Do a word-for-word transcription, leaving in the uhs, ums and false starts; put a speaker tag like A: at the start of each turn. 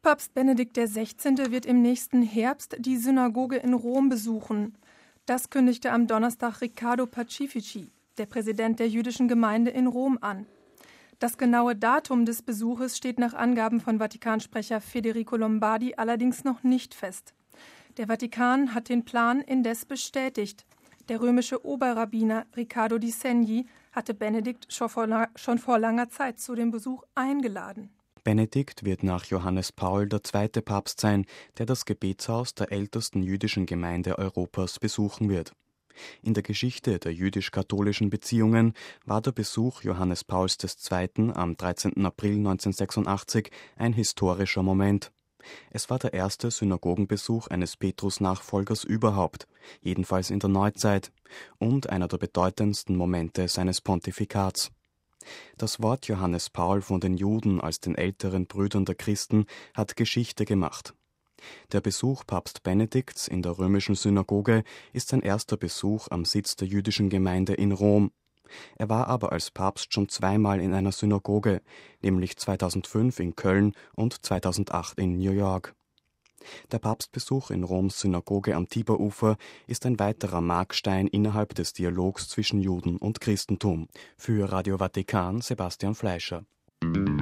A: Papst Benedikt der Sechzehnte wird im nächsten Herbst die Synagoge in Rom besuchen. Das kündigte am Donnerstag Riccardo Pacifici, der Präsident der jüdischen Gemeinde in Rom, an. Das genaue Datum des Besuches steht nach Angaben von Vatikansprecher Federico Lombardi allerdings noch nicht fest. Der Vatikan hat den Plan indes bestätigt. Der römische Oberrabbiner Riccardo Di Segni hatte Benedikt schon vor, schon vor langer Zeit zu dem Besuch eingeladen.
B: Benedikt wird nach Johannes Paul der zweite Papst sein, der das Gebetshaus der ältesten jüdischen Gemeinde Europas besuchen wird. In der Geschichte der jüdisch-katholischen Beziehungen war der Besuch Johannes Pauls der Zweite am dreizehnten April neunzehnhundertsechsundachtzig ein historischer Moment. Es war der erste Synagogenbesuch eines Petrus-Nachfolgers überhaupt, jedenfalls in der Neuzeit, und einer der bedeutendsten Momente seines Pontifikats. Das Wort Johannes Paul von den Juden als den älteren Brüdern der Christen hat Geschichte gemacht. Der Besuch Papst Benedikts in der römischen Synagoge ist sein erster Besuch am Sitz der jüdischen Gemeinde in Rom. Er war aber als Papst schon zweimal in einer Synagoge, nämlich zweitausendfünf in Köln und zweitausendacht in New York. Der Papstbesuch in Roms Synagoge am Tiberufer ist ein weiterer Markstein innerhalb des Dialogs zwischen Juden und Christentum. Für Radio Vatikan Sebastian Fleischer.